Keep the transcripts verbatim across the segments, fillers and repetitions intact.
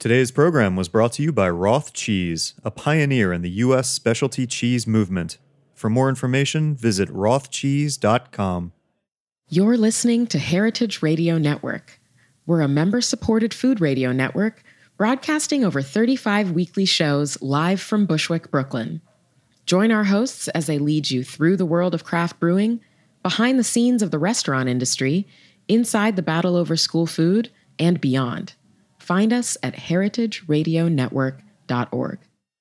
Today's program was brought to you by Roth Cheese, a pioneer in the U S specialty cheese movement. For more information, visit roth cheese dot com. You're listening to Heritage Radio Network. We're a member-supported food radio network broadcasting over thirty-five weekly shows live from Bushwick, Brooklyn. Join our hosts as they lead you through the world of craft brewing, behind the scenes of the restaurant industry, inside the battle over school food, and beyond. Find us at heritage radio network dot org.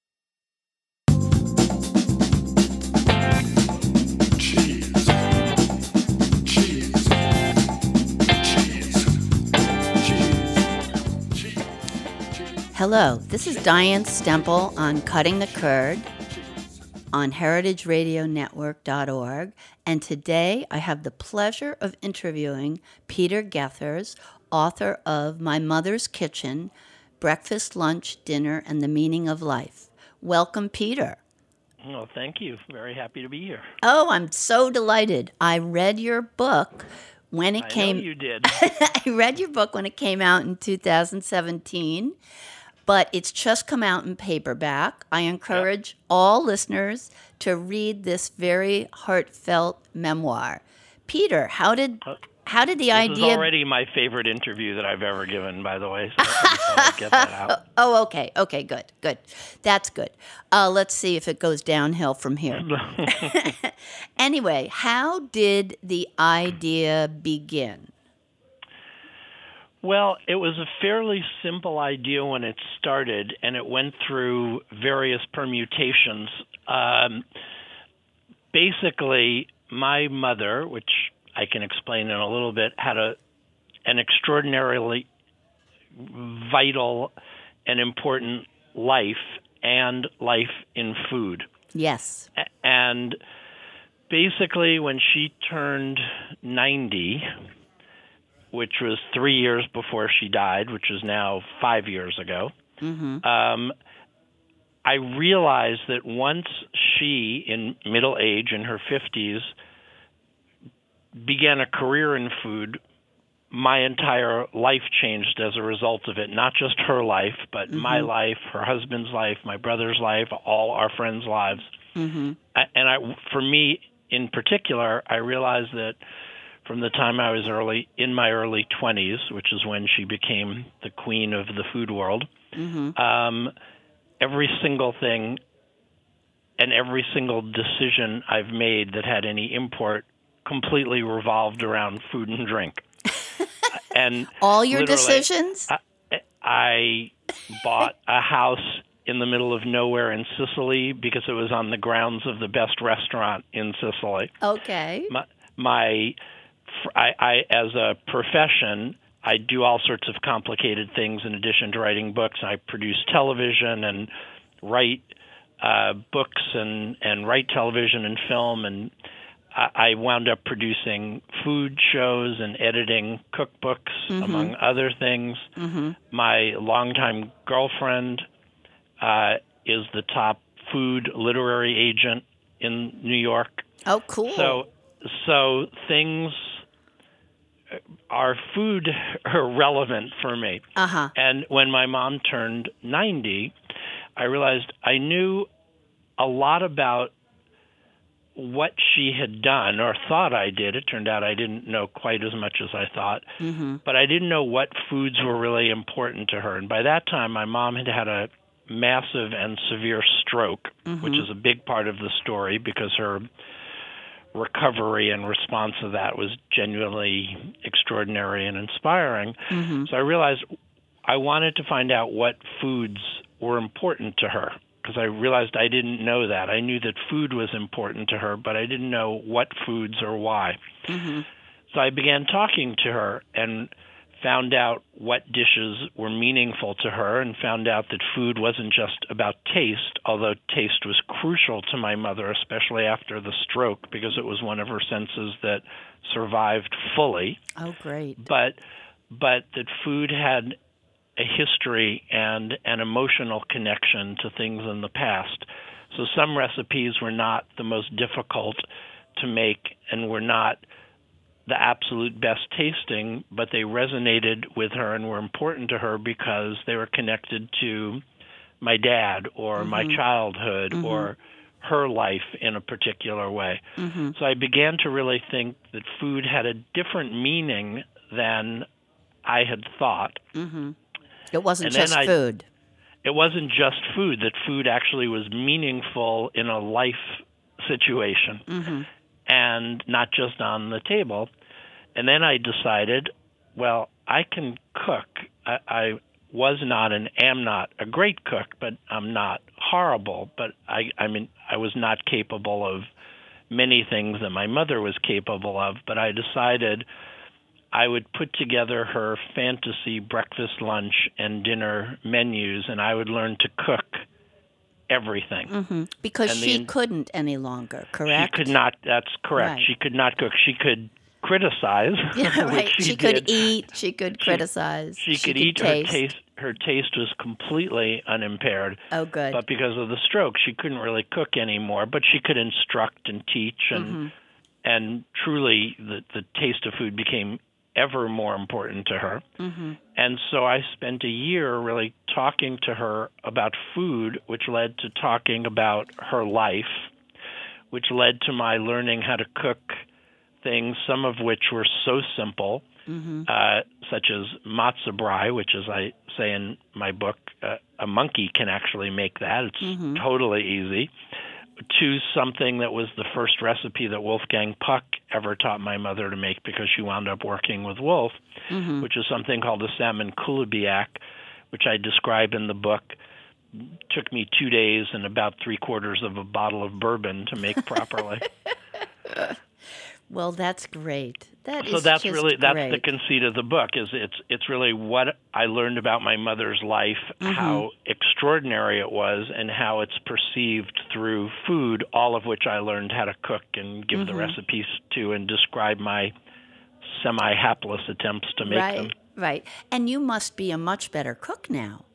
Cheese. Cheese. Cheese. Cheese. Cheese. Hello, this is Diane Stemple on Cutting the Curd on heritage radio network dot org, and today I have the pleasure of interviewing Peter Gethers, author of My Mother's Kitchen, Breakfast, Lunch, Dinner, and the Meaning of Life. Welcome, Peter. Well, thank you. Very happy to be here. Oh, I'm so delighted. I read your book when it I came... know you did. I read your book when it came out in two thousand seventeen, but it's just come out in paperback. I encourage yep. all listeners to read this very heartfelt memoir. Peter, how did... Uh- How did the this idea... This is already my favorite interview that I've ever given, by the way, so I get that out. Oh, okay. Okay, good, good. That's good. Uh, let's see if it goes downhill from here. Anyway, how did the idea begin? Well, it was a fairly simple idea when it started, and it went through various permutations. Um, basically, my mother, which... I can explain in a little bit, had a an extraordinarily vital and important life and life in food. Yes. And basically when she turned ninety, which was three years before she died, which is now five years ago, mm-hmm. um, I realized that once she, in middle age, in her fifties, began a career in food, my entire life changed as a result of it. Not just her life, but mm-hmm. my life, her husband's life, my brother's life, all our friends' lives. Mm-hmm. And I, for me in particular, I realized that from the time I was early in my early twenties, which is when she became the queen of the food world, mm-hmm. um, every single thing and every single decision I've made that had any import completely revolved around food and drink. And all your decisions? I, I bought a house in the middle of nowhere in Sicily because it was on the grounds of the best restaurant in Sicily. Okay. My, my I, I, as a profession, I do all sorts of complicated things in addition to writing books. I produce television and write uh, books and, and write television and film, and I wound up producing food shows and editing cookbooks, mm-hmm. among other things. Mm-hmm. My longtime girlfriend uh, is the top food literary agent in New York. Oh, cool. So, so things are food relevant for me. Uh-huh. And when my mom turned ninety, I realized I knew a lot about what she had done, or thought I did. It turned out I didn't know quite as much as I thought, mm-hmm. but I didn't know what foods were really important to her. And by that time, my mom had had a massive and severe stroke, mm-hmm. which is a big part of the story because her recovery and response to that was genuinely extraordinary and inspiring. Mm-hmm. So I realized I wanted to find out what foods were important to her, because I realized I didn't know that. I knew that food was important to her, but I didn't know what foods or why. Mm-hmm. So I began talking to her and found out what dishes were meaningful to her, and found out that food wasn't just about taste, although taste was crucial to my mother, especially after the stroke, because it was one of her senses that survived fully. Oh, great. But, but that food had a history and an emotional connection to things in the past. So some recipes were not the most difficult to make and were not the absolute best tasting, but they resonated with her and were important to her because they were connected to my dad or Mm-hmm. my childhood or her life in a particular way. Mm-hmm. So I began to really think that food had a different meaning than I had thought. Mm-hmm. It wasn't And then just I- food. It wasn't just food, that food actually was meaningful in a life situation Mm-hmm. and not just on the table. And then I decided, well, I can cook. I, I was not and am not a great cook, but I'm not horrible. But I, I mean, I was not capable of many things that my mother was capable of. But I decided I would put together her fantasy breakfast, lunch, and dinner menus, and I would learn to cook everything. Mm-hmm. Because And the she in- couldn't any longer, correct? She could not. That's correct. Right. She could not cook. She could criticize. Yeah, right. which She, she, could did. eat. She could criticize. She, could could eat. taste. Her taste. Her taste was completely unimpaired. Oh, good. But because of the stroke, she couldn't really cook anymore. But she could instruct and teach, and Mm-hmm. and truly, the the taste of food became ever more important to her. Mm-hmm. And so I spent a year really talking to her about food, which led to talking about her life, which led to my learning how to cook things, some of which were so simple, Mm-hmm. uh, such as matzo brie, which, as I say in my book, uh, a monkey can actually make that. It's Mm-hmm. totally easy. To something that was the first recipe that Wolfgang Puck ever taught my mother to make because she wound up working with Wolf, Mm-hmm. which is something called a salmon kulibiak, which I describe in the book. Took me two days and about three quarters of a bottle of bourbon to make properly. Well, that's great. That So is that's just really that's the great. conceit of the book. Is it's it's really what I learned about my mother's life, Mm-hmm. how extraordinary it was, and how it's perceived through food. All of which I learned how to cook and give Mm-hmm. the recipes to, and describe my semi-hapless attempts to make right, them. right. And you must be a much better cook now.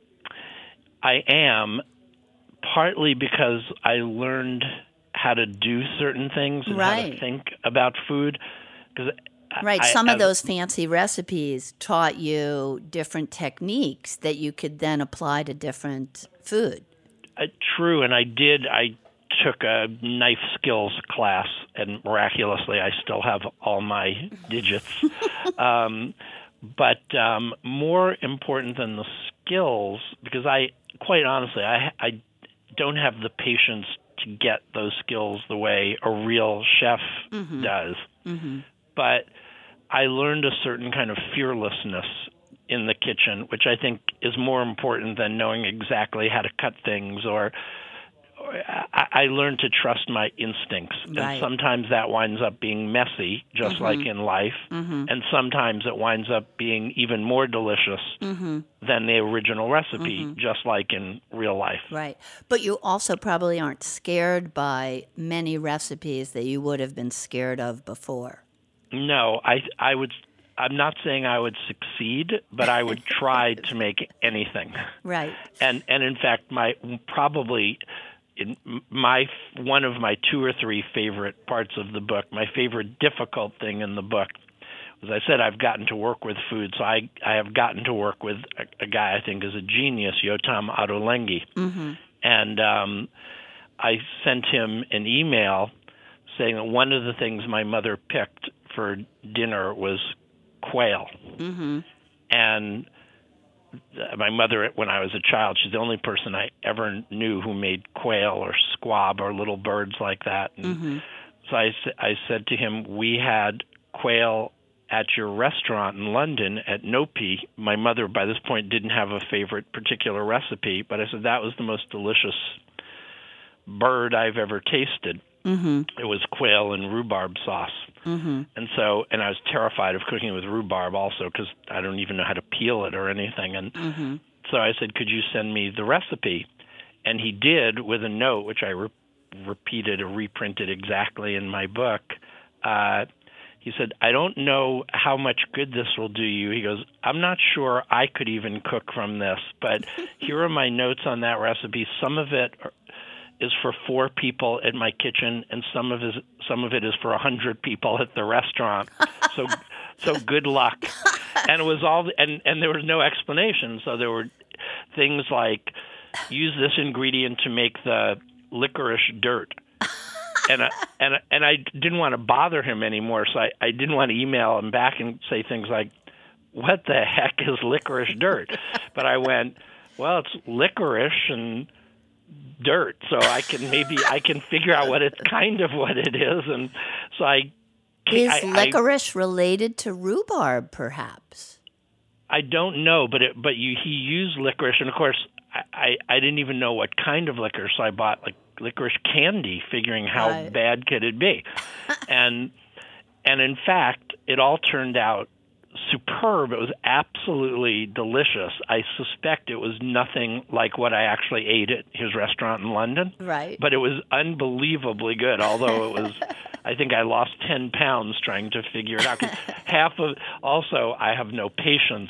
I am, partly because I learned how to do certain things and how Right. to think about food. 'Cause I- Right. I- Some of as- those fancy recipes taught you different techniques that you could then apply to different food. Uh, true, and I did. I took a knife skills class, and miraculously, I still have all my digits. um, but um, more important than the skills, because I, quite honestly, I, I don't have the patience to get those skills the way a real chef does. Mm-hmm. But I learned a certain kind of fearlessness in the kitchen, which I think is more important than knowing exactly how to cut things. Or, or I, I learned to trust my instincts, Right. and sometimes that winds up being messy, just like in life, and sometimes it winds up being even more delicious than the original recipe, just like in real life. Right. But you also probably aren't scared by many recipes that you would have been scared of before. No, I I would. I'm not saying I would succeed, but I would try to make anything. Right. And and in fact, my probably in my one of my two or three favorite parts of the book, my favorite difficult thing in the book, as I said, I've gotten to work with food. So I I have gotten to work with a, a guy I think is a genius, Yotam Ottolenghi, Mm-hmm. and um, I sent him an email saying that one of the things my mother picked for dinner was quail. Mm-hmm. And my mother, when I was a child, she's the only person I ever knew who made quail or squab or little birds like that. And Mm-hmm. so I, s- I said to him, we had quail at your restaurant in London at Nopi. My mother, by this point, didn't have a favorite particular recipe, but I said that was the most delicious bird I've ever tasted. Mm-hmm. It was quail and rhubarb sauce. Mm-hmm. And so, and I was terrified of cooking with rhubarb also because I don't even know how to peel it or anything. And Mm-hmm. so I said, could you send me the recipe? And he did, with a note, which I re- repeated or reprinted exactly in my book. Uh, he said, I don't know how much good this will do you. He goes, I'm not sure I could even cook from this, but here are my notes on that recipe. Some of it is for four people at my kitchen, and some of his some of it is for a hundred people at the restaurant. So, so good luck. And it was all, and and there was no explanation. So there were things like, use this ingredient to make the licorice dirt. And I, and I- and I didn't want to bother him anymore, so I, I didn't want to email him back and say things like, what the heck is licorice dirt? But I went, well, it's licorice and dirt, so I can maybe I can figure out what it's kind of what it is. And so I Is I, I, licorice related to rhubarb, perhaps? I don't know, but it, but you he used licorice, and of course I, I, I didn't even know what kind of licorice, so I bought like licorice candy, figuring how Right. bad could it be, and and in fact it all turned out superb. It was absolutely delicious. I suspect it was nothing like what I actually ate at his restaurant in London, Right. but it was unbelievably good. Although it was, I think I lost ten pounds trying to figure it out. 'Cause half of, also, I have no patience,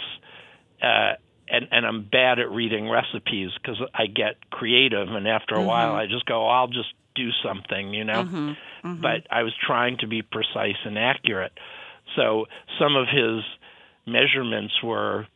uh, and, and I'm bad at reading recipes because I get creative, and after a Mm-hmm. while I just go, I'll just do something, you know? Mm-hmm. But I was trying to be precise and accurate. So some of his measurements were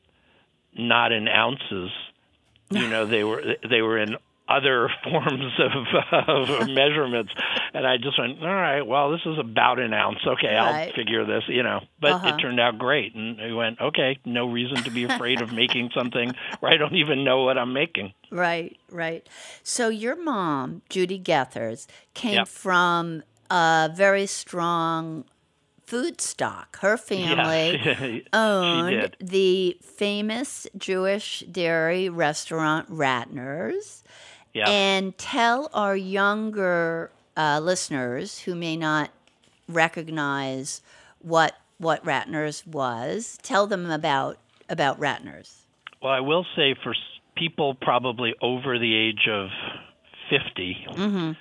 not in ounces. You know, they were they were in other forms of, of measurements, and I just went, all right, well, this is about an ounce. Okay, Right. I'll figure this. You know, but Uh-huh. it turned out great, and we went, okay, no reason to be afraid of making something where I don't even know what I'm making. Right, right. So your mom, Judy Gethers, came Yep. from a very strong food stock. Her family Yeah, she, owned she did. the famous Jewish dairy restaurant Ratner's. Yeah. And tell our younger uh, listeners who may not recognize what what Ratner's was, tell them about about Ratner's. Well, I will say for s- people probably over the age of fifty, Mm-hmm.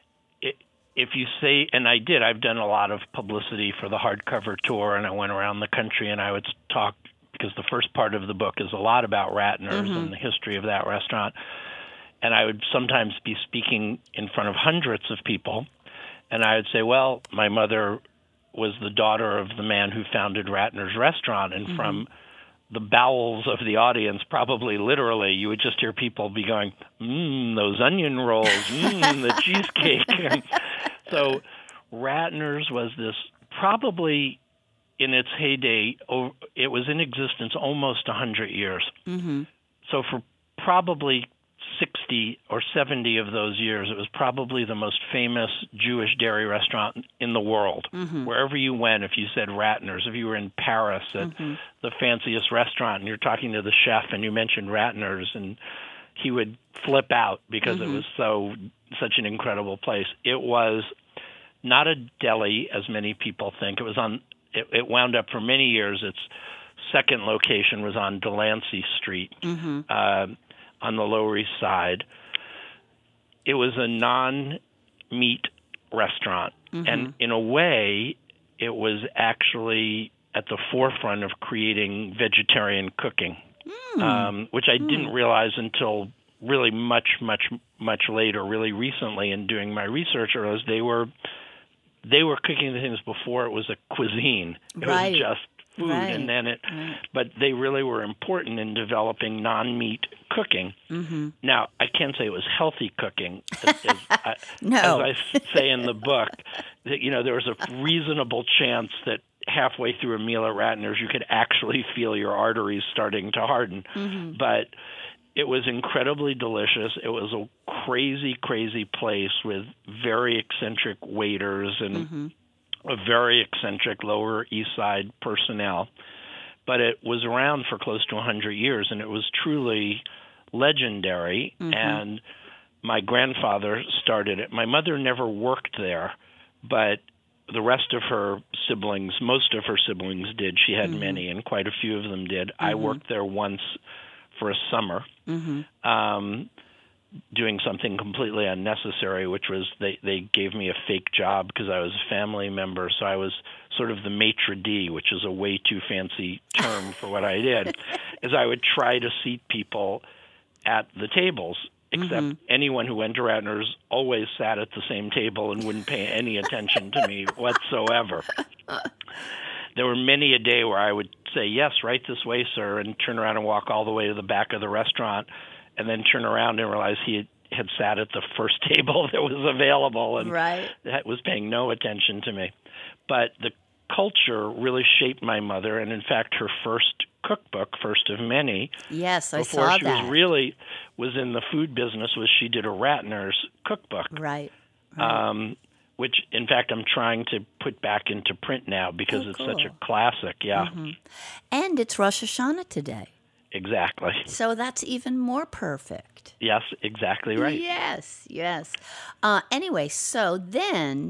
i if you say, and I did, I've done a lot of publicity for the hardcover tour, and I went around the country, and I would talk, because the first part of the book is a lot about Ratner's and the history of that restaurant. And I would sometimes be speaking in front of hundreds of people, and I would say, well, my mother was the daughter of the man who founded Ratner's restaurant, and from the bowels of the audience, probably literally, you would just hear people be going, mmm, those onion rolls, mmm, the cheesecake. And so Ratner's was this, probably in its heyday, o- it was in existence almost one hundred years. Mm-hmm. So for probably sixty or seventy of those years, it was probably the most famous Jewish dairy restaurant in the world. Mm-hmm. Wherever you went, if you said Ratner's, if you were in Paris at Mm-hmm. the fanciest restaurant and you're talking to the chef and you mentioned Ratner's, and he would flip out because Mm-hmm. it was so such an incredible place. It was not a deli, as many people think. It was on. It, it wound up for many years. Its second location was on Delancey Street. Mm-hmm. Uh, on the Lower East Side. It was a non-meat restaurant. Mm-hmm. And in a way, it was actually at the forefront of creating vegetarian cooking, Mm. um, which I didn't realize until really much, much, much later, really recently in doing my research, or as they were they were cooking the things before it was a cuisine. It Right. was just food, Right. and then it. Right. But they really were important in developing non-meat cooking. Mm-hmm. Now, I can't say it was healthy cooking, as, as, I, No. as I say in the book. That, you know, there was a reasonable chance that halfway through a meal at Ratner's, you could actually feel your arteries starting to harden. Mm-hmm. But it was incredibly delicious. It was a crazy, crazy place with very eccentric waiters and Mm-hmm. a very eccentric Lower East Side personnel. But it was around for close to one hundred years, and it was truly legendary. Mm-hmm. And my grandfather started it. My mother never worked there, but the rest of her siblings, most of her siblings did. She had Mm-hmm. many, and quite a few of them did. I worked there once for a summer, Mm-hmm. um, doing something completely unnecessary, which was they, they gave me a fake job because I was a family member. So I was sort of the maitre d', which is a way too fancy term for what I did, is I would try to seat people at the tables. except anyone who went to Ratner's always sat at the same table and wouldn't pay any attention to me whatsoever. There were many a day where I would say, yes, right this way, sir, and turn around and walk all the way to the back of the restaurant, and then turn around and realize he had, had sat at the first table that was available and Right. was paying no attention to me. But the culture really shaped my mother, and in fact, her first cookbook, first of many, Yes, I before saw she that. was really was in the food business, was she did a Ratner's cookbook. Right. right. Um, which, in fact, I'm trying to put back into print now because Oh, it's such a cool. classic. Yeah, And it's Rosh Hashanah today. exactly. So that's even more perfect. Yes, exactly right. Yes, yes. Uh, anyway, so then,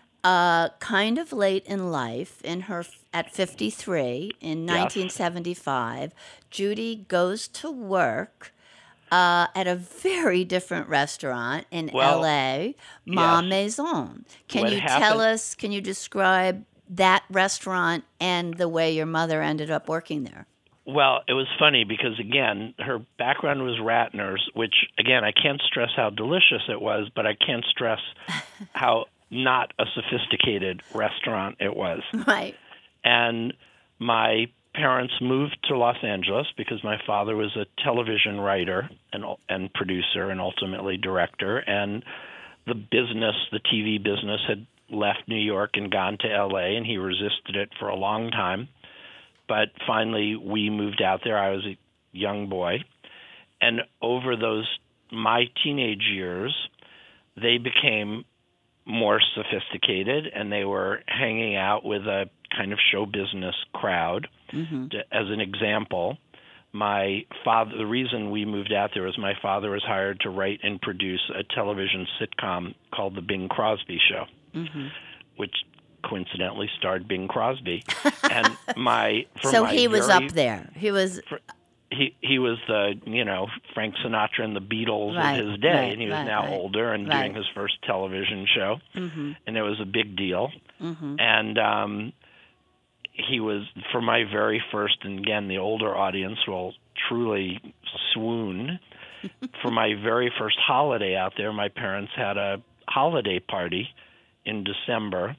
uh, kind of late in life, in her at fifty-three in Yes. nineteen seventy-five, Judy goes to work uh, at a very different restaurant in Well, L A, Ma yes. Maison. Can What you happened- tell us? Can you describe that restaurant and the way your mother ended up working there? Well, it was funny because, again, her background was Ratner's, which, again, I can't stress how delicious it was, but I can't stress how not a sophisticated restaurant it was. Right. And my parents moved to Los Angeles because my father was a television writer and and producer and ultimately director, and the business, the T V business, had left New York and gone to L A, and he resisted it for a long time. But finally, we moved out there. I was a young boy, and over those my teenage years, they became more sophisticated, and they were hanging out with a kind of show business crowd. Mm-hmm. To- As an example, my father, the reason we moved out there was my father was hired to write and produce a television sitcom called The Bing Crosby Show, Mm-hmm. which coincidentally starred Bing Crosby. And my for So my he was very- up there. He was He he was the you know Frank Sinatra and the Beatles Right, of his day, right, and he was right, now right, older and right. doing his first television show, Mm-hmm. and it was a big deal. Mm-hmm. And um, he was for my very first, and again the older audience will truly swoon. For my very first holiday out there, my parents had a holiday party in December,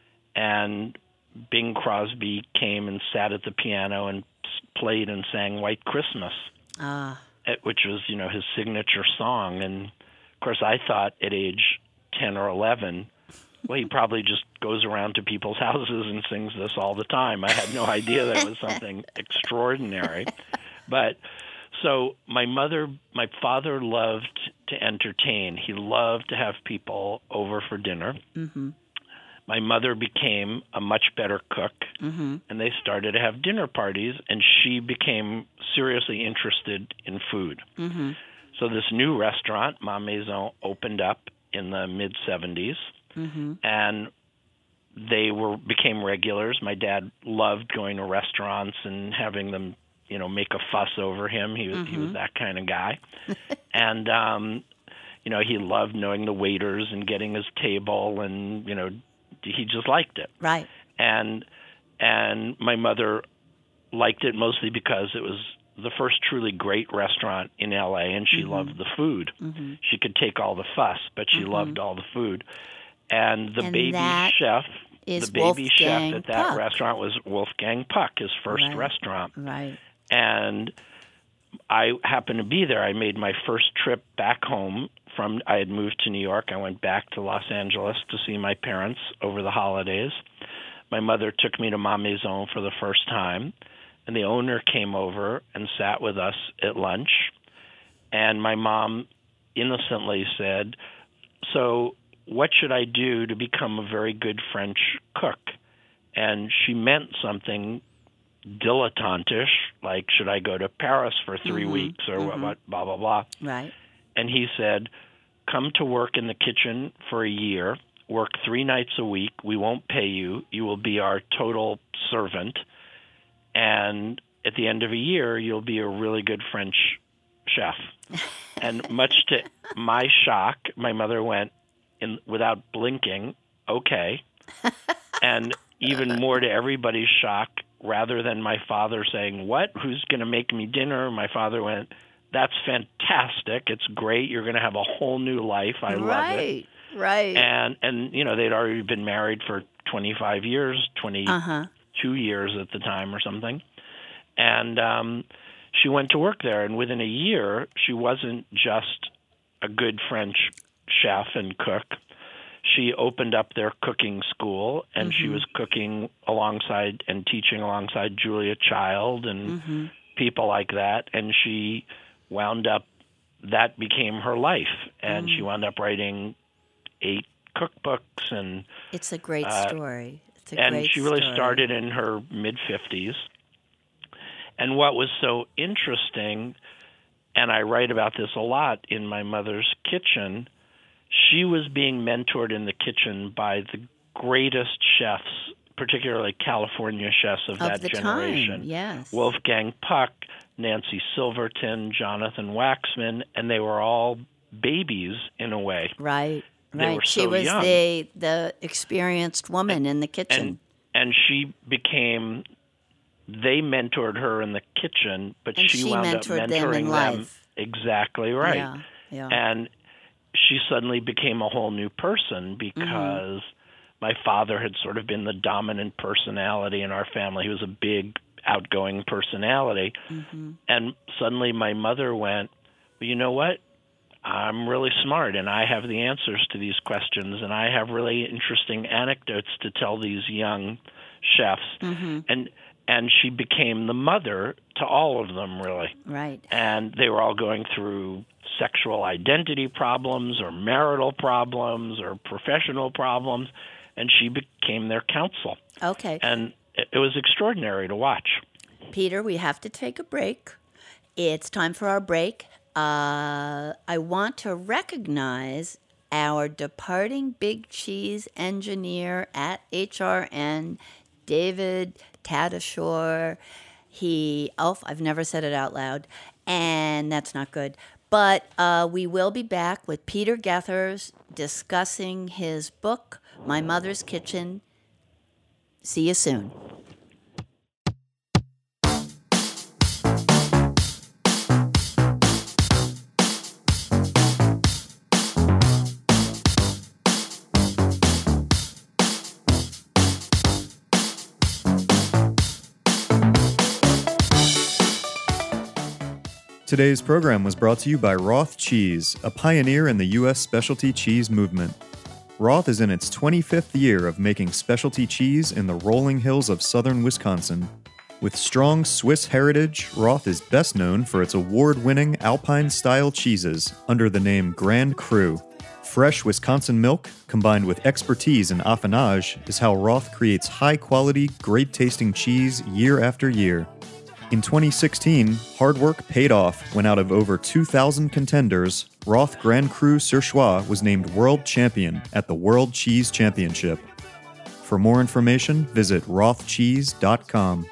and Bing Crosby came and sat at the piano and s- played and sang White Christmas, Ah, eh, which was, you know, his signature song. And, of course, I thought at age ten or eleven, well, he probably just goes around to people's houses and sings this all the time. I had no idea that it was something extraordinary. But so my mother, my father loved to entertain. He loved to have people over for dinner. mm-hmm. My mother became a much better cook, Mm-hmm. and they started to have dinner parties, and she became seriously interested in food. Mm-hmm. So this new restaurant, Ma Maison, opened up in the mid-seventies, Mm-hmm. and they were became regulars. My dad loved going to restaurants and having them, you know, make a fuss over him. He was he was that kind of guy, and um, you know, he loved knowing the waiters and getting his table, and you know, he just liked it. Right. And and my mother liked it mostly because it was the first truly great restaurant in L A, and she loved the food. Mm-hmm. She could take all the fuss, but she loved all the food. And the And baby that chef, is the baby chef Wolfgang at that Puck. restaurant was Wolfgang Puck, his first Right. restaurant. Right. And I happened to be there. I made my first trip back home from, I had moved to New York. I went back to Los Angeles to see my parents over the holidays. My mother took me to Ma Maison for the first time, and the owner came over and sat with us at lunch. And my mom innocently said, "So what should I do to become a very good French cook?" And she meant something dilettantish, like, should I go to Paris for three Mhm, weeks or mhm. what, what, blah, blah, blah. Right. And he said, come to work in the kitchen for a year, work three nights a week. We won't pay you. You will be our total servant. And at the end of a year, you'll be a really good French chef. And much to my shock, my mother went, in without blinking, okay. And even more to everybody's shock, rather than my father saying, what? Who's going to make me dinner? My father went, that's fantastic. It's great. You're going to have a whole new life. I love it. Right, right. And, and, you know, they'd already been married for twenty-five years, twenty-two Uh-huh. years at the time or something. And um, she went to work there. And within a year, she wasn't just a good French chef and cook. She opened up their cooking school, and Mm-hmm. she was cooking alongside and teaching alongside Julia Child and Mm-hmm. people like that. And she wound up, that became her life. And Mm. she wound up writing eight cookbooks. And It's a great Uh, story. It's a and great she really story. started in her mid-fifties. And what was so interesting, and I write about this a lot in my mother's kitchen, she was being mentored in the kitchen by the greatest chefs, particularly California chefs of, Of that the generation. time, yes. Wolfgang Puck, Nancy Silverton, Jonathan Waxman, and they were all babies in a way. Right, They right. were She so was young. the the experienced woman in the kitchen. And and she became, they mentored her in the kitchen, but And she, she wound mentored up them mentoring in them. life. Exactly right. Yeah, yeah. And she suddenly became a whole new person because my father had sort of been the dominant personality in our family. He was a big, outgoing personality. Mm-hmm. And suddenly my mother went, well, you know what? I'm really smart, and I have the answers to these questions, and I have really interesting anecdotes to tell these young chefs. Mm-hmm. And and she became the mother to all of them, really. Right. And they were all going through sexual identity problems or marital problems or professional problems, and she became their counsel. Okay. And it, it was extraordinary to watch. Peter, we have to take a break. It's time for our break. Uh, I want to recognize our departing Big Cheese engineer at H R N, David Tadashore. He, oh, I've never said it out loud, and that's not good. But uh, we will be back with Peter Gethers discussing his book, My Mother's Kitchen. See you soon. Today's program was brought to you by Roth Cheese, a pioneer in the U S specialty cheese movement. Roth is in its twenty-fifth year of making specialty cheese in the rolling hills of southern Wisconsin. With strong Swiss heritage, Roth is best known for its award-winning Alpine-style cheeses under the name Grand Cru. Fresh Wisconsin milk, combined with expertise in affinage, is how Roth creates high-quality, great-tasting cheese year after year. In twenty sixteen, hard work paid off when out of over two thousand contenders, Roth Grand Cru Surchoix was named world champion at the World Cheese Championship. For more information, visit roth cheese dot com.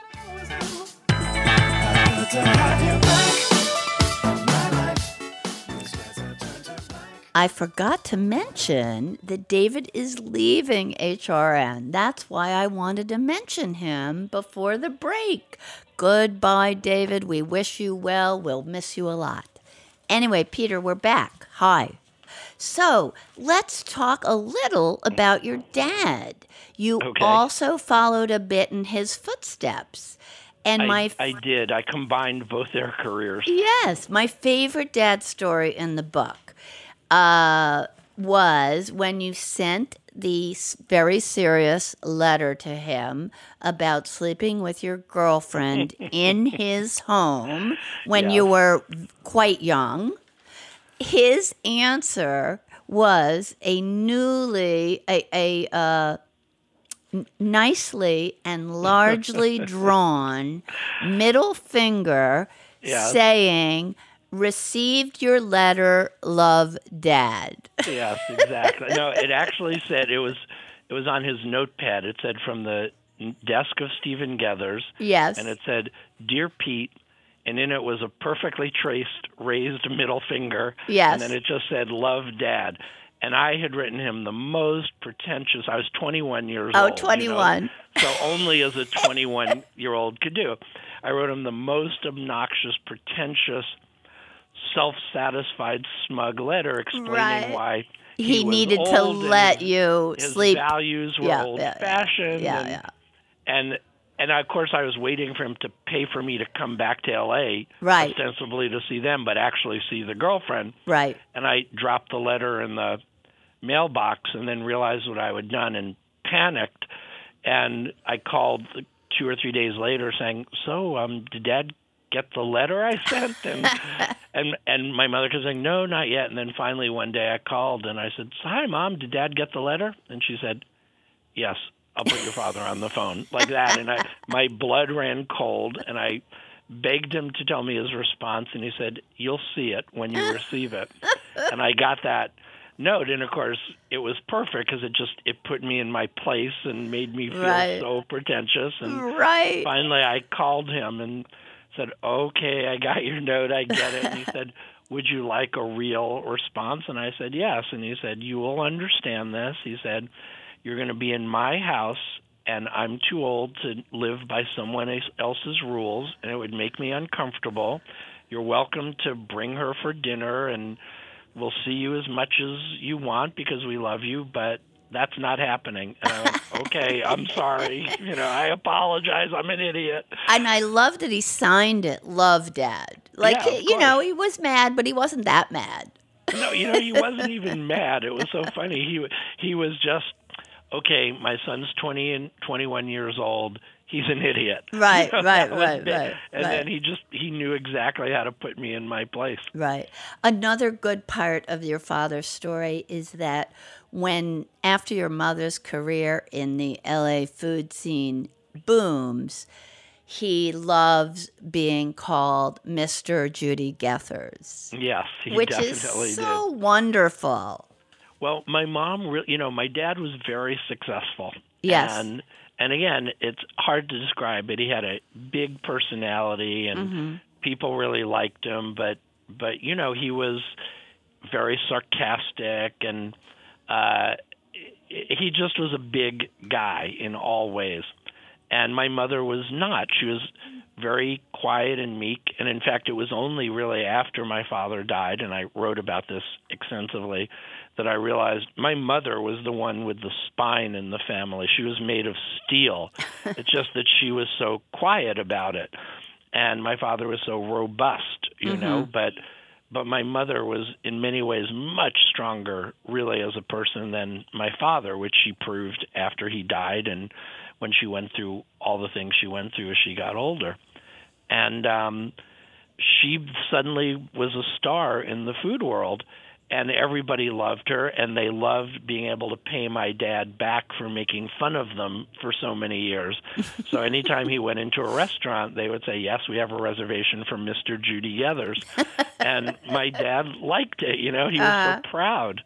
I forgot to mention that David is leaving H R N. That's why I wanted to mention him before the break. Goodbye, David. We wish you well. We'll miss you a lot. Anyway, Peter, we're back. Hi. So let's talk a little about your dad. You Okay. also followed a bit in his footsteps. And I, my I did. I combined both their careers. Yes, my favorite dad story in the book uh, was when you sent the s- very serious letter to him about sleeping with your girlfriend in his home when you Yes. were quite young. His answer was a newly, a, a uh, n- nicely and largely drawn middle finger Yes. saying, "Received your letter, love, Dad." Yes, exactly. No, it actually said it was it was on his notepad. It said from the desk of Stephen Gethers, Yes. and it said, "Dear Pete," and in it was a perfectly traced raised middle finger. Yes. And then it just said, "Love, Dad." And I had written him the most pretentious. I was twenty-one years Oh, old. you know, twenty-one. so only as a twenty-one-year-old could do. I wrote him the most obnoxious, pretentious, self-satisfied, smug letter explaining Right. why He, he was needed to old and let his, you his sleep. values were Yeah, yeah, old-fashioned. Yeah, and, yeah. and and of course, I was waiting for him to pay for me to come back to L A, Right. ostensibly to see them, but actually see the girlfriend. Right. And I dropped the letter in the mailbox and then realized what I had done and panicked. And I called two or three days later saying, so um, did Dad get the letter I sent? And, and and my mother kept saying, no, not yet. And then finally one day I called and I said, hi, Mom, did Dad get the letter? And she said, yes, I'll put your father on the phone, like that. And I, my blood ran cold, and I begged him to tell me his response, and he said, you'll see it when you receive it. And I got that note, and of course, it was perfect because it just it put me in my place and made me feel Right. so pretentious. And Right. finally, I called him and said, okay, I got your note, I get it. And he said, would you like a real response? And I said, yes. And he said, you will understand this. He said, you're going to be in my house, and I'm too old to live by someone else's rules, and it would make me uncomfortable. You're welcome to bring her for dinner, and we'll see you as much as you want because we love you, but that's not happening. And I went, okay, I'm sorry. You know, I apologize. I'm an idiot. And I love that he signed it, Love, Dad. Like, Yeah, of you know, course. he was mad, but he wasn't that mad. No, you know, he wasn't even mad. It was so funny. He he was just, okay, my son's twenty and twenty-one years old. He's an idiot. Right, You know, right, that was right, it. right, And right. then he just, he knew exactly how to put me in my place. Right. Another good part of your father's story is that when, after your mother's career in the L A food scene booms, he loves being called Mister Judy Gethers, Yes, he which definitely is so did. wonderful. Well, my mom, re- you know, my dad was very successful. Yes. And and again, it's hard to describe, but he had a big personality, and Mm-hmm. people really liked him. But but you know, he was very sarcastic, and uh, he just was a big guy in all ways. And my mother was not. She was very quiet and meek. And in fact, it was only really after my father died, and I wrote about this extensively, that I realized my mother was the one with the spine in the family. She was made of steel. It's just that she was so quiet about it. And my father was so robust, you Mm-hmm. know, but but my mother was in many ways much stronger really as a person than my father, which she proved after he died and when she went through all the things she went through as she got older. And um, she suddenly was a star in the food world, and everybody loved her, and they loved being able to pay my dad back for making fun of them for so many years. So anytime he went into a restaurant, they would say, yes, we have a reservation for Mister Judy Gethers. And my dad liked it, you know, he was Uh. so proud.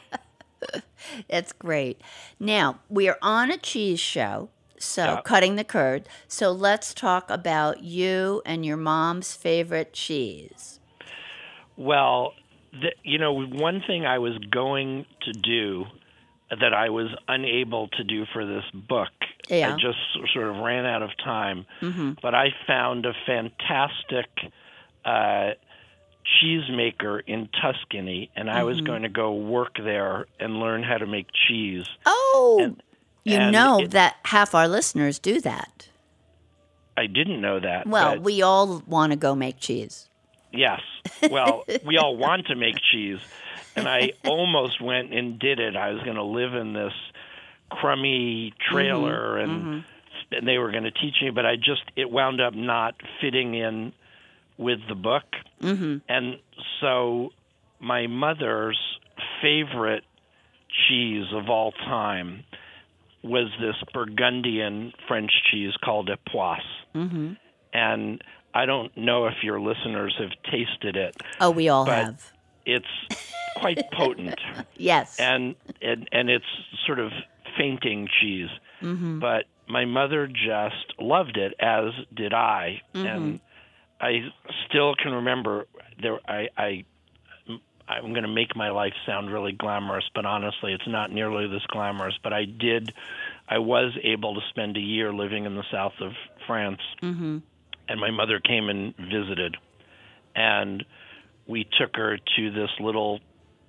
It's great. Now, we are on a cheese show, so Yeah. cutting the curd. So let's talk about you and your mom's favorite cheese. Well, the, you know, one thing I was going to do that I was unable to do for this book, Yeah. I just sort of ran out of time, Mm-hmm. but I found a fantastic uh, cheesemaker in Tuscany, and I Mm-hmm. was going to go work there and learn how to make cheese. Oh, And- you and know it- that half our listeners do that. I didn't know that. Well, but we all want to go make cheese. yes. Well, we all want to make cheese, and I almost went and did it. I was going to live in this crummy trailer, and and they were going to teach me, but I just it wound up not fitting in with the book. Mm-hmm. And so my mother's favorite cheese of all time was this Burgundian French cheese called Epoisse. Mm-hmm. And I don't know if your listeners have tasted it. Oh, we all But- have. It's quite potent, Yes. and, and and it's sort of fainting cheese. Mm-hmm. But my mother just loved it, as did I. Mm-hmm. And I still can remember there. I, I I'm going to make my life sound really glamorous, but honestly, it's not nearly this glamorous. But I did. I was able to spend a year living in the south of France, Mm-hmm. and my mother came and visited, and we took her to this little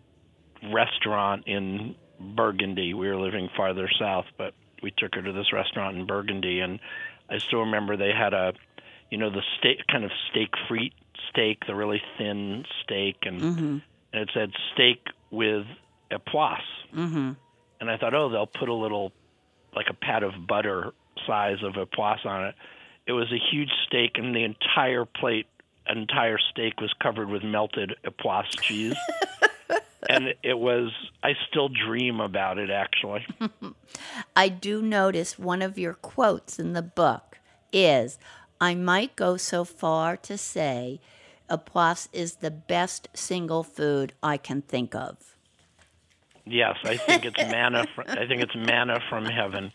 restaurant in Burgundy. We were living farther south, but we took her to this restaurant in Burgundy, and I still remember they had a, you know, the steak, kind of steak frite steak, the really thin steak, and, Mm-hmm. and it said steak with a poisse. Mm-hmm. And I thought, oh, they'll put a little, like a pat of butter size of a poisse on it. It was a huge steak, and the entire plate, entire steak was covered with melted poisse cheese. And it was, I still dream about it, actually. I do notice one of your quotes in the book is, I might go so far to say a poisse is the best single food I can think of. Yes, I think it's manna. From, I think it's manna from heaven.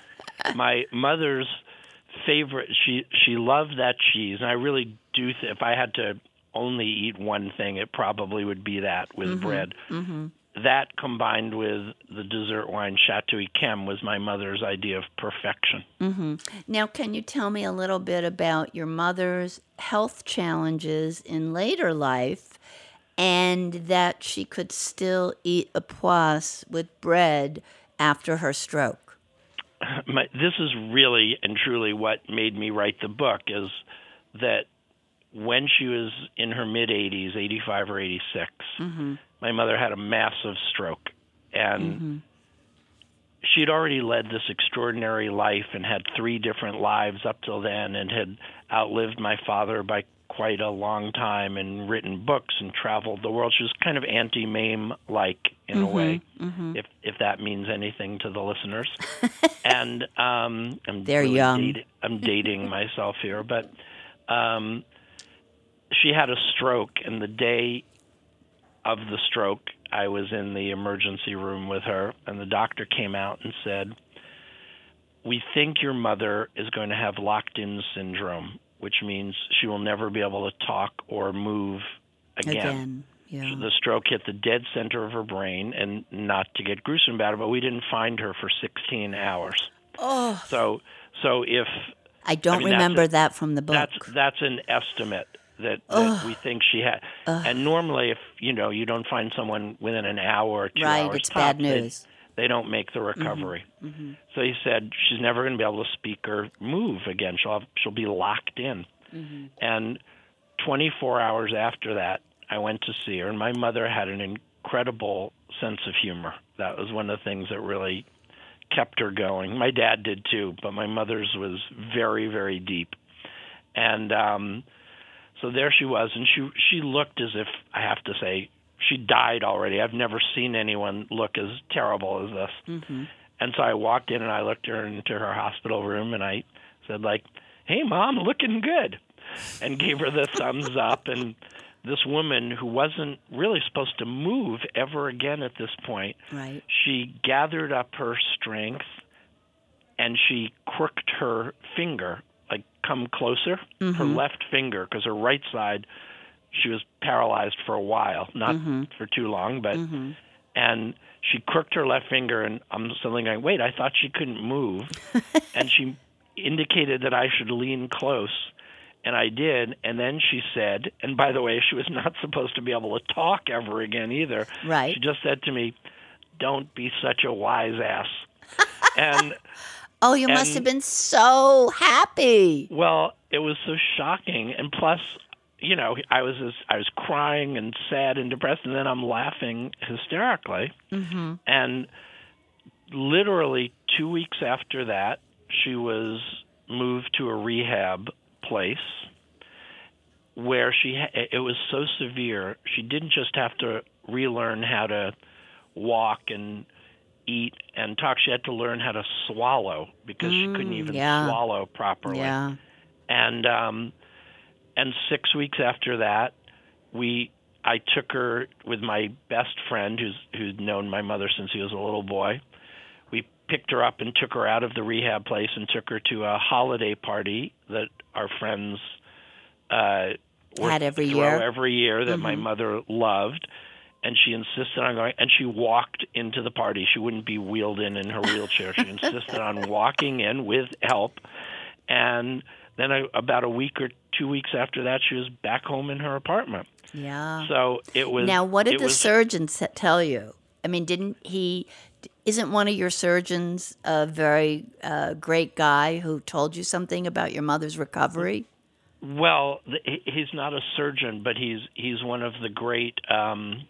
My mother's favorite. She she loved that cheese, and I really do. Th- if I had to only eat one thing, it probably would be that with Mm-hmm. bread. Mm-hmm. That combined with the dessert wine Chateau Yquem was my mother's idea of perfection. Mm-hmm. Now, can you tell me a little bit about your mother's health challenges in later life, and that she could still eat a poisse with bread after her stroke? My, this is really and truly what made me write the book, is that when she was in her mid-eighties, eighty-five or eighty-six, Mm-hmm. my mother had a massive stroke. And Mm-hmm. she'd already led this extraordinary life and had three different lives up till then, and had outlived my father by quite a long time and written books and traveled the world. She was kind of Auntie Mame-like in a way, Mm-hmm. if if that means anything to the listeners. And um, I'm They're really young. date- I'm dating myself here, but um, she had a stroke, and the day of the stroke, I was in the emergency room with her, and the doctor came out and said, "We think your mother is going to have locked-in syndrome, which means she will never be able to talk or move again." Again, yeah. The stroke hit the dead center of her brain, and not to get gruesome about it, but we didn't find her for sixteen hours. Oh, So, so if I don't I mean, that's remember a- that from the book. that's that's an estimate that, that we think she had. And normally, if you know you don't find someone within an hour or two Right, hours, it's bad tops, they- news. They, don't make the recovery. So he said she's never going to be able to speak or move again. She'll have, she'll be locked in. And twenty-four hours after that, I went to see her, and my mother had an incredible sense of humor. That was one of the things that really kept her going. My dad did too, but my mother's was very, very deep. And um, so there she was, and she she looked as if, I have to say, she died already. I've never seen anyone look as terrible as this. Mm-hmm. And so I walked in and I looked her into her hospital room and I said, like, "Hey, Mom, looking good," and gave her the thumbs up. And this woman, who wasn't really supposed to move ever again at this point, Right. she gathered up her strength and she crooked her finger, like, come closer, her left finger, because her right side, she was paralyzed for a while, not for too long, but and she crooked her left finger, and I'm suddenly going, wait, I thought she couldn't move. And she indicated that I should lean close, and I did. And then she said, and by the way, she was not supposed to be able to talk ever again either. Right. She just said to me, "Don't be such a wise ass." And Oh, you must and- have been so happy. well, it was so shocking, and plus, you know, I was as, I was crying and sad and depressed, and then I'm laughing hysterically. Mm-hmm. And literally two weeks after that, she was moved to a rehab place where she ha- it was so severe. She didn't just have to relearn how to walk and eat and talk. She had to learn how to swallow because she couldn't even yeah. swallow properly. Yeah. And um, and six weeks after that, we I took her with my best friend, who's who'd known my mother since he was a little boy. We picked her up and took her out of the rehab place and took her to a holiday party that our friends uh, were Had every throw year? every year that my mother loved. And she insisted on going, and she walked into the party. She wouldn't be wheeled in in her wheelchair. She insisted on walking in with help. And then I, about a week or two weeks after that, she was back home in her apartment. Yeah. So it was. Now, what did it the was, surgeon s- tell you? I mean, didn't he? Isn't one of your surgeons a very uh, great guy who told you something about your mother's recovery? Well, the, he- he's not a surgeon, but he's he's one of the great. Um,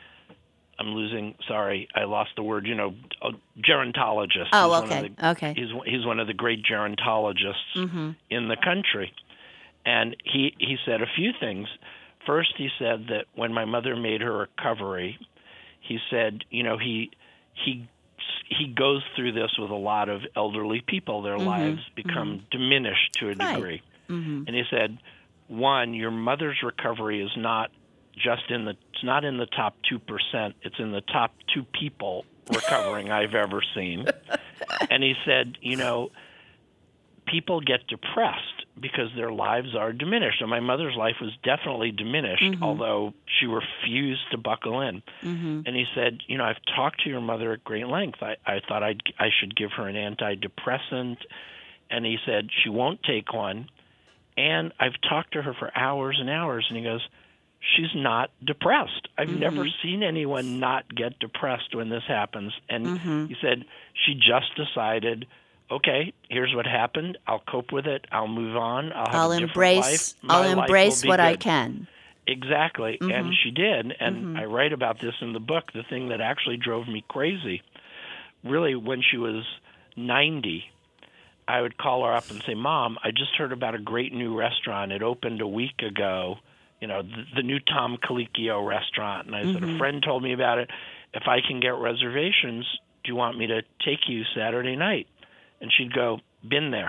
I'm losing. Sorry, I lost the word. You know, uh, gerontologist. Oh, He's one okay, of the, okay. He's he's one of the great gerontologists Mm-hmm. in the country, and he he said a few things. First, he said that when my mother made her recovery, he said, you know, he he he goes through this with a lot of elderly people. Their lives become diminished to a Right. degree. And he said, one, your mother's recovery is not just in the it's not in the top two percent. It's in the top two people recovering I've ever seen. And he said, you know, people get depressed because their lives are diminished. And my mother's life was definitely diminished, although she refused to buckle in. And he said, you know, I've talked to your mother at great length. I, I thought I'd, I should give her an antidepressant. And he said, she won't take one. And I've talked to her for hours and hours. And he goes, she's not depressed. I've never seen anyone not get depressed when this happens. And he said, she just decided, okay, here's what happened. I'll cope with it. I'll move on. I'll have I'll a different embrace. life. My I'll life will embrace be what I good. can. Exactly. Mm-hmm. And she did. And I write about this in the book. The thing that actually drove me crazy, really, when she was ninety, I would call her up and say, Mom, I just heard about a great new restaurant. It opened a week ago, you know, the, the new Tom Colicchio restaurant. And I said, a friend told me about it. If I can get reservations, do you want me to take you Saturday night? And she'd go, been there.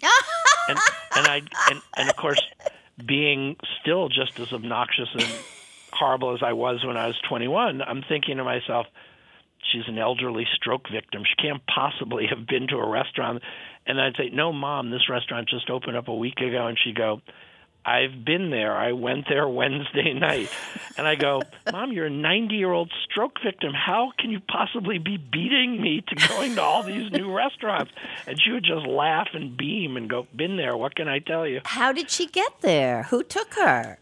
and and I and, and of course, being still just as obnoxious and horrible as I was when I was twenty-one, I'm thinking to myself, she's an elderly stroke victim. She can't possibly have been to a restaurant. And I'd say, no, Mom, this restaurant just opened up a week ago. And she'd go, I've been there. I went there Wednesday night. And I go, Mom, you're a ninety-year-old stroke victim. How can you possibly be beating me to going to all these new restaurants? And she would just laugh and beam and go, been there. What can I tell you? How did she get there? Who took her?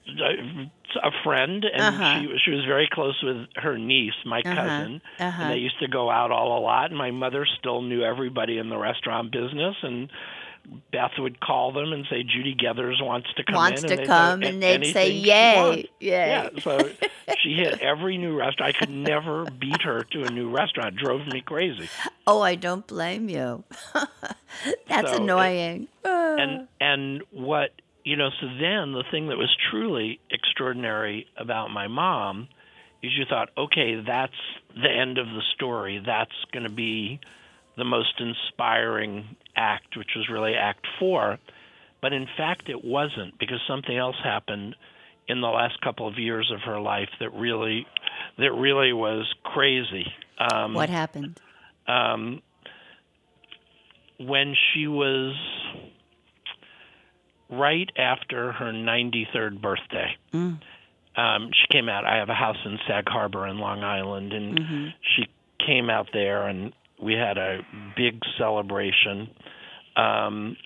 A friend, and Uh-huh. she she was very close with her niece, my cousin, Uh-huh. and they used to go out all a lot. And my mother still knew everybody in the restaurant business, and Beth would call them and say, Judy Gethers wants to come Wants in. to and they'd come, say, and they'd say, "Anything she yay, wants." yay. Yeah, so she hit every new restaurant. I could never beat her to a new restaurant. It drove me crazy. Oh, I don't blame you. That's So it- annoying. Uh, And and what you know, so then the thing that was truly extraordinary about my mom is you thought, okay, that's the end of the story. That's going to be the most inspiring act, which was really Act Four. But in fact, it wasn't, because something else happened in the last couple of years of her life that really that really was crazy. Um, what happened? um, when she was right after her ninety-third birthday, Mm. um, she came out. I have a house in Sag Harbor in Long Island, and Mm-hmm. she came out there, and we had a big celebration. Um,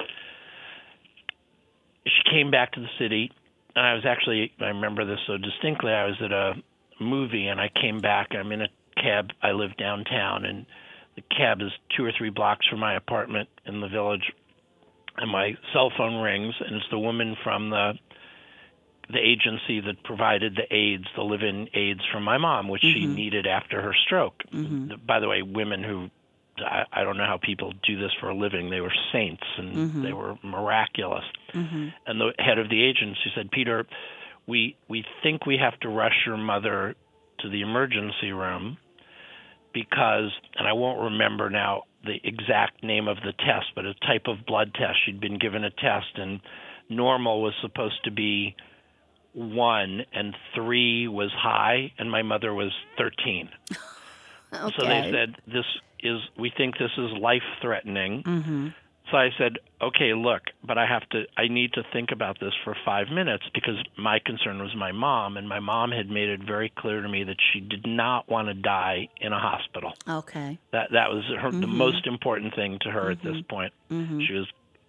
she came back to the city, and I was actually, I remember this so distinctly, I was at a movie, and I came back. I'm in a cab. I live downtown, and the cab is two or three blocks from my apartment in the village, and my cell phone rings, and it's the woman from the the agency that provided the aids, the live-in aids for my mom, which she needed after her stroke. The- by the way, women who, I, I don't know how people do this for a living, they were saints, and they were miraculous. And the head of the agency said, Peter, we we think we have to rush your mother to the emergency room because, and I won't remember now the exact name of the test, but a type of blood test. She'd been given a test, and normal was supposed to be one, and three was high, and my mother was thirteen. Okay. So they said, this is, we think this is life-threatening. Mm-hmm. So I said, okay, look, but I have to, I need to think about this for five minutes because my concern was my mom, and my mom had made it very clear to me that she did not want to die in a hospital. Okay. That that was her, the most important thing to her at this point. Mm-hmm. She was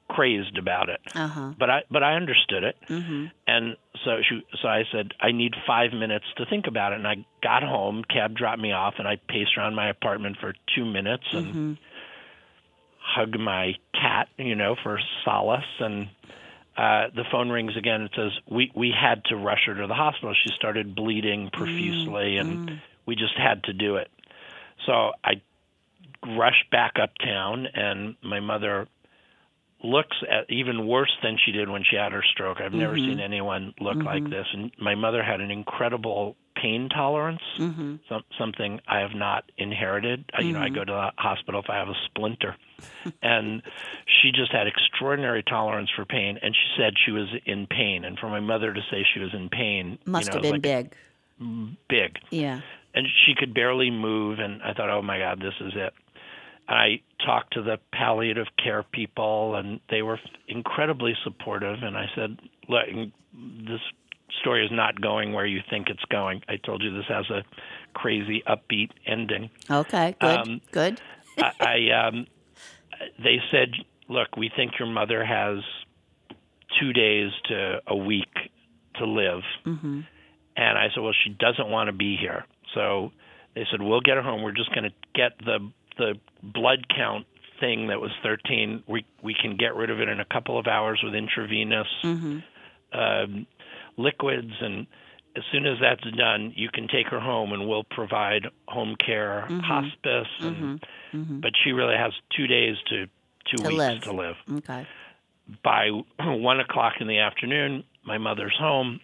crazed about it. Uh-huh. But I but I understood it. Mm-hmm. And so she so I said, I need five minutes to think about it. And I got home, cab dropped me off, and I paced around my apartment for two minutes and Mm-hmm. hugged my cat, you know, for solace. And uh, the phone rings again. It says, we, we had to rush her to the hospital. She started bleeding profusely, Mm-hmm. and we just had to do it. So I rushed back uptown, and my mother looks at even worse than she did when she had her stroke. I've never Mhm. seen anyone look Mhm. like this. And my mother had an incredible pain tolerance, Mhm. some, something I have not inherited. Uh, You know, I Mhm. go to the hospital if I have a splinter. And she just had extraordinary tolerance for pain, and she said she was in pain. And for my mother to say she was in pain, Must you know, have it been was like big. big. Yeah. And she could barely move, and I thought, oh, my God, this is it. I talked to the palliative care people, and they were incredibly supportive. And I said, look, this story is not going where you think it's going. I told you this has a crazy, upbeat ending. Okay, good, Um, good. I, I um, they said, look, we think your mother has two days to a week to live. Mm-hmm. And I said, well, she doesn't want to be here. So they said, we'll get her home. We're just going to get the the blood count thing that was thirteen. We we can get rid of it in a couple of hours with intravenous Mm-hmm. um, liquids. And as soon as that's done, you can take her home, and we'll provide home care, Mhm. hospice. And, Mm-hmm. Mm-hmm. But she really has two days to two To weeks live. to live. Okay. By one o'clock in the afternoon, my mother's home.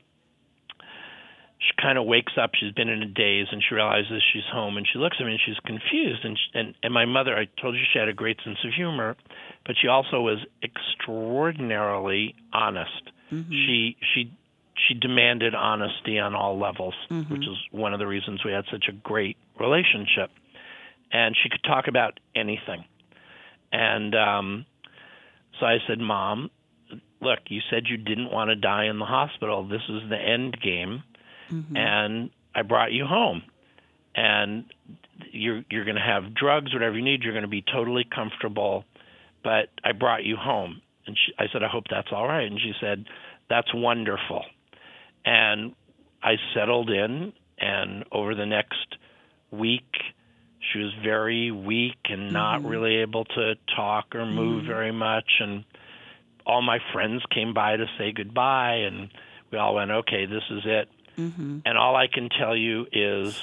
She kind of wakes up. She's been in a daze, and she realizes she's home. And she looks at me, and she's confused. And she, and and my mother, I told you she had a great sense of humor, but she also was extraordinarily honest. Mm-hmm. She she she demanded honesty on all levels, Mhm. which is one of the reasons we had such a great relationship. And she could talk about anything. And um, so I said, Mom, look, you said you didn't want to die in the hospital. This is the end game. Mm-hmm. And I brought you home. And you're you're going to have drugs, whatever you need. You're going to be totally comfortable. But I brought you home. And she, I said, I hope that's all right. And she said, that's wonderful. And I settled in, and over the next week, she was very weak and not Mhm. really able to talk or move Mhm. very much. And all my friends came by to say goodbye, and we all went, okay, this is it. Mm-hmm. And all I can tell you is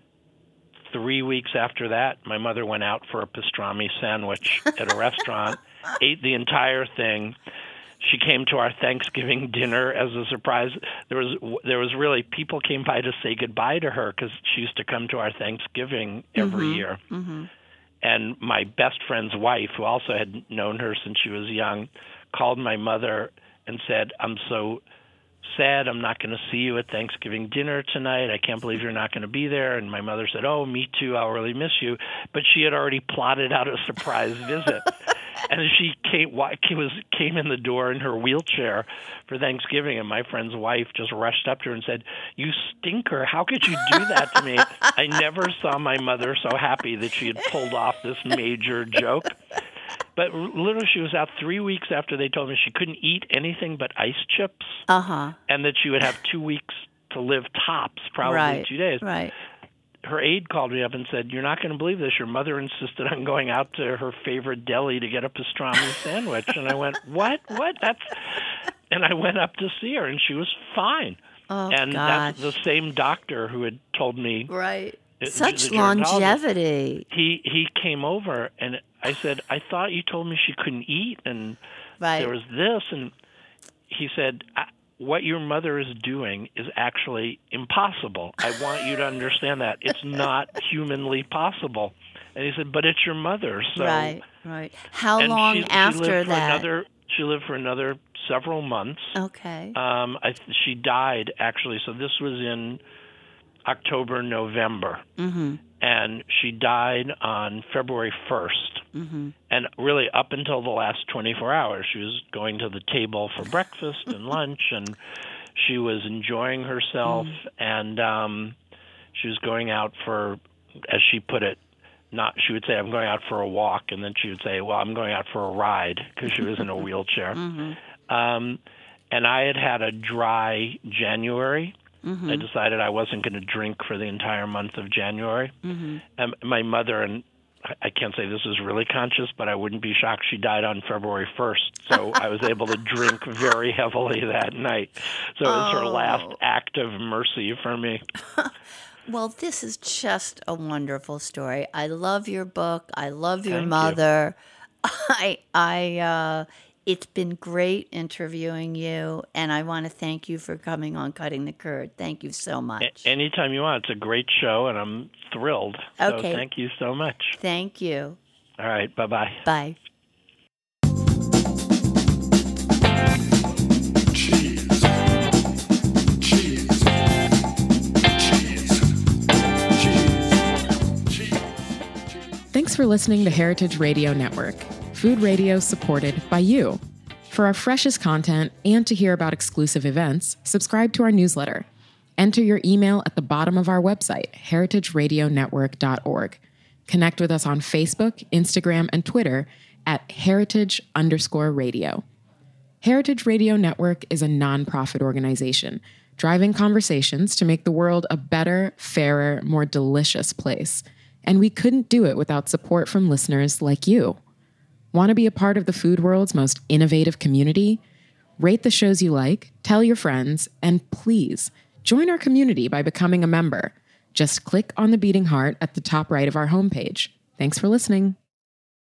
three weeks after that, my mother went out for a pastrami sandwich at a restaurant, ate the entire thing. She came to our Thanksgiving dinner as a surprise. There was there was really people came by to say goodbye to her because she used to come to our Thanksgiving every Mhm. year. Mm-hmm. And my best friend's wife, who also had known her since she was young, called my mother and said, I'm so sad I'm not going to see you at Thanksgiving dinner tonight. I can't believe you're not going to be there. And my mother said, oh, me too. I'll really miss you. But she had already plotted out a surprise visit. And she came, was, came in the door in her wheelchair for Thanksgiving, and my friend's wife just rushed up to her and said, you stinker, how could you do that to me? I never saw my mother so happy that she had pulled off this major joke. But literally, she was out three weeks after they told me she couldn't eat anything but ice chips, Uh-huh. and that she would have two weeks to live tops, probably Right. two days. Right. Her aide called me up and said, you're not going to believe this. Your mother insisted on going out to her favorite deli to get a pastrami sandwich. And I went, what? What? That's... And I went up to see her, and she was fine. Oh, and gosh. that's the same doctor who had told me. Right. the- Such the gerontologist. longevity. He he came over, and I said, I thought you told me she couldn't eat, and Right. there was this. And he said, I, what your mother is doing is actually impossible. I want you to understand that. It's not humanly possible. And he said, but it's your mother. So, Right. Right. How and long she, she after lived for that? Another, she lived for another several months. Okay. Um, I, she died, actually. So this was in October, November. Mm-hmm. And she died on February first. Mm-hmm. And really, up until the last twenty-four hours, she was going to the table for breakfast and lunch, and she was enjoying herself, Mm. and um, she was going out for, as she put it, not, she would say, I'm going out for a walk, and then she would say, well, I'm going out for a ride, because she was in a wheelchair. Mm-hmm. Um, and I had had a dry January. Mm-hmm. I decided I wasn't going to drink for the entire month of January. Mm-hmm. And my mother, and I can't say this is really conscious, but I wouldn't be shocked, she died on February first. So I was able to drink very heavily that night. So it was oh. her last act of mercy for me. Well, this is just a wonderful story. I love your book. I love your Thank mother. You. I, I, uh, it's been great interviewing you, and I want to thank you for coming on Cutting the Curd. Thank you so much. A- anytime you want. It's a great show, and I'm thrilled. Okay. So thank you so much. Thank you. All right. Bye-bye. Bye. Cheese. Cheese. Cheese. Cheese. Cheese. Thanks for listening to Heritage Radio Network, food radio supported by you. For our freshest content and to hear about exclusive events, subscribe to our newsletter. Enter your email at the bottom of our website, heritage radio network dot org. Connect with us on Facebook, Instagram, and Twitter at heritage underscore radio. Heritage Radio Network is a nonprofit organization driving conversations to make the world a better, fairer, more delicious place. And we couldn't do it without support from listeners like you. Want to be a part of the food world's most innovative community? Rate the shows you like, tell your friends, and please join our community by becoming a member. Just click on the beating heart at the top right of our homepage. Thanks for listening.